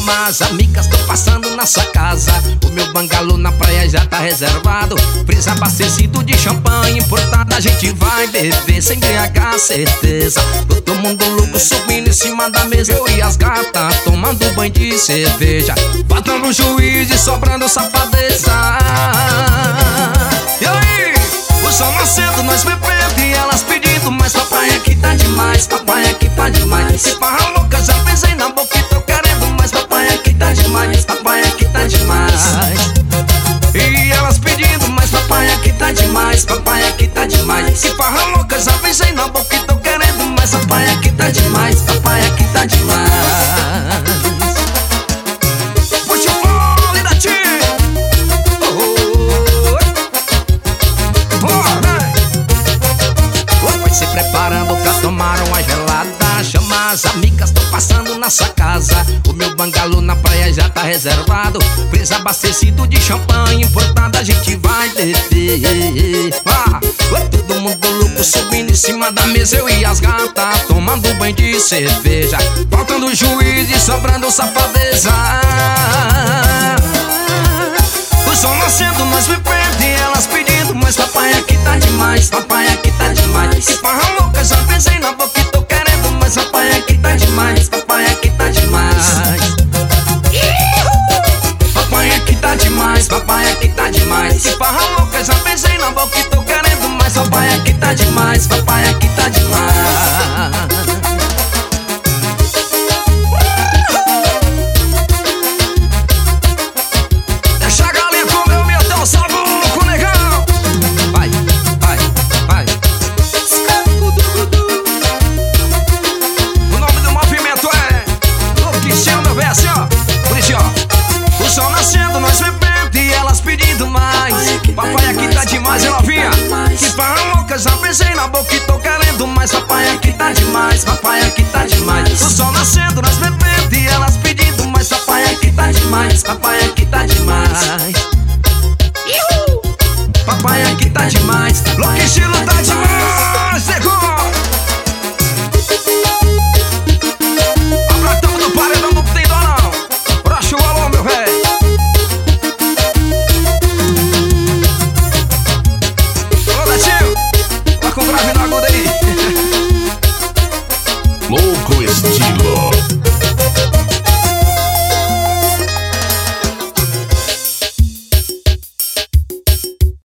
chamar as amigas, tô passando na sua casa. O meu bangalô na praia já tá reservado. Freezer abastecido de champanhe importada. A gente vai beber sem embriagar, certeza. Todo mundo louco subindo em cima da mesa. Eu e as gatas tomando banho de cerveja. Faltando juiz e sobrando safadeza. E aí? O sol nascendo, nós bebendo e elas pedindo. Mas papai aqui tá demais, papai aqui tá demais. Se farra louca, já pensei na boca e tô querendo. Mas papai aqui tá demais, papai aqui tá demais. E elas pedindo, mas papai aqui tá demais, papai aqui tá demais. Se farra louca, já pensei na boca e tô querendo. Mas papai aqui tá demais, papai aqui tá demais. Preparando pra tomar uma gelada. Chama as amigas, tô passando na sua casa. O meu bangalô na praia já tá reservado. Freezer abastecido de champanhe importada. A gente vai beber. Todo mundo louco subindo em cima da mesa. Eu e as gatas tomando banho de cerveja. Faltando juiz e sobrando safadeza. O sol nascendo, nós bebendo e elas pedindo. Mas papai aqui tá demais, papai aqui tá demais. Se farra louca, já pensei na boca e tô querendo. Mas papai aqui tá demais, papai aqui tá demais. Papai aqui tá demais, papai aqui tá demais. Se farra louca, já pensei na boca e tô querendo. Mas papai aqui tá demais, papai aqui tá demais. Papai aqui tá demais, eu novinha. Que farra louca, já pensei na boca e tô querendo. Mas papai aqui tá demais, papai aqui tá demais. O sol nascendo, nós bebendo e elas pedindo. Mas papai aqui tá demais, papai aqui tá demais. Papai aqui tá demais, louco estilo tá demais. Chegou! Abra tampa do paredão, não tem dó não. Brocha o alô, meu velho. Com grave na aguda aí. Louco estilo.